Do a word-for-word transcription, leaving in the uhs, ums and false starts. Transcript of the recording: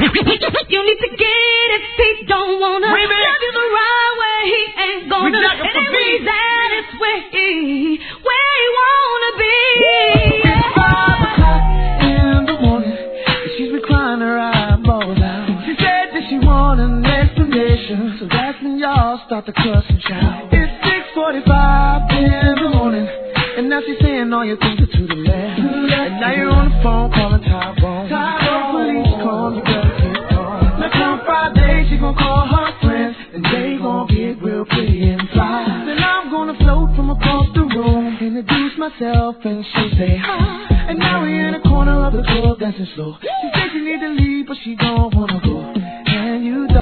You need to get it, Pete don't wanna love you the right way. He ain't gonna, and he's at his way, where he wanna be. It's five o'clock in the morning, and she's been crying her eyeballs out. She said that she want an explanation, so that's when y'all start to cuss and shout. It's six forty-five in the morning, and now she's saying all your things are to the left. And now you're on the phone calling Tyrone. Tyrone, police call, you better get on. Now come Friday, she gon' call her friends, and they gon' get real pretty and fly. Then I'm gonna float from across the room, introduce myself, and she'll say hi. And now we're in a corner of the club dancing slow. She said she need to leave, but she don't wanna go.